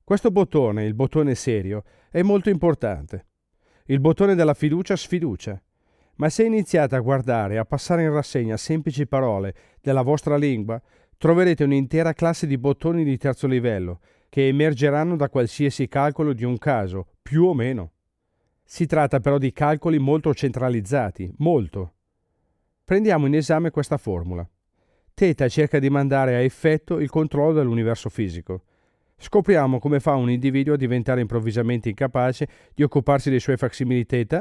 Questo bottone, il bottone serio, è molto importante. Il bottone della fiducia sfiducia. Ma se iniziate a guardare e a passare in rassegna semplici parole della vostra lingua, troverete un'intera classe di bottoni di terzo livello che emergeranno da qualsiasi calcolo di un caso, più o meno. Si tratta però di calcoli molto centralizzati, molto. Prendiamo in esame questa formula. Theta cerca di mandare a effetto il controllo dell'universo fisico. Scopriamo come fa un individuo a diventare improvvisamente incapace di occuparsi dei suoi facsimili theta?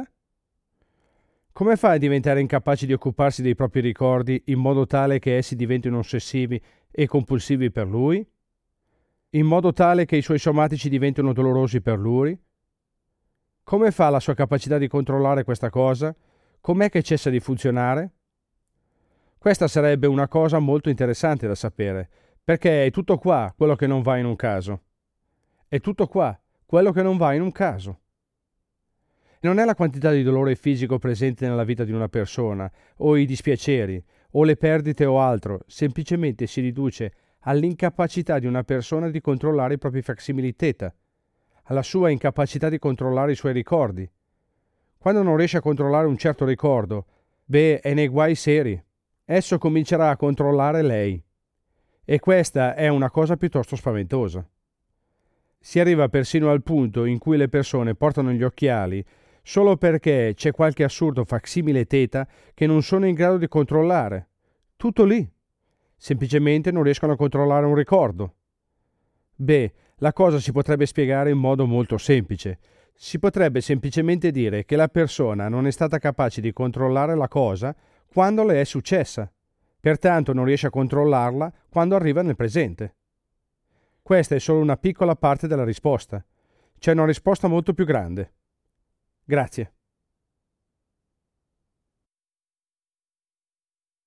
Come fa a diventare incapace di occuparsi dei propri ricordi in modo tale che essi diventino ossessivi e compulsivi per lui? In modo tale che i suoi somatici diventino dolorosi per lui? Come fa la sua capacità di controllare questa cosa? Com'è che cessa di funzionare? Questa sarebbe una cosa molto interessante da sapere, perché è tutto qua quello che non va in un caso. È tutto qua quello che non va in un caso. Non è la quantità di dolore fisico presente nella vita di una persona, o i dispiaceri, o le perdite o altro, semplicemente si riduce all'incapacità di una persona di controllare i propri facsimili theta, alla sua incapacità di controllare i suoi ricordi. Quando non riesce a controllare un certo ricordo, è nei guai seri. Esso comincerà a controllare lei. E questa è una cosa piuttosto spaventosa. Si arriva persino al punto in cui le persone portano gli occhiali solo perché c'è qualche assurdo facsimile theta che non sono in grado di controllare. Tutto lì. Semplicemente non riescono a controllare un ricordo. La cosa si potrebbe spiegare in modo molto semplice. Si potrebbe semplicemente dire che la persona non è stata capace di controllare la cosa quando le è successa. Pertanto non riesce a controllarla quando arriva nel presente. Questa è solo una piccola parte della risposta. C'è una risposta molto più grande. Grazie.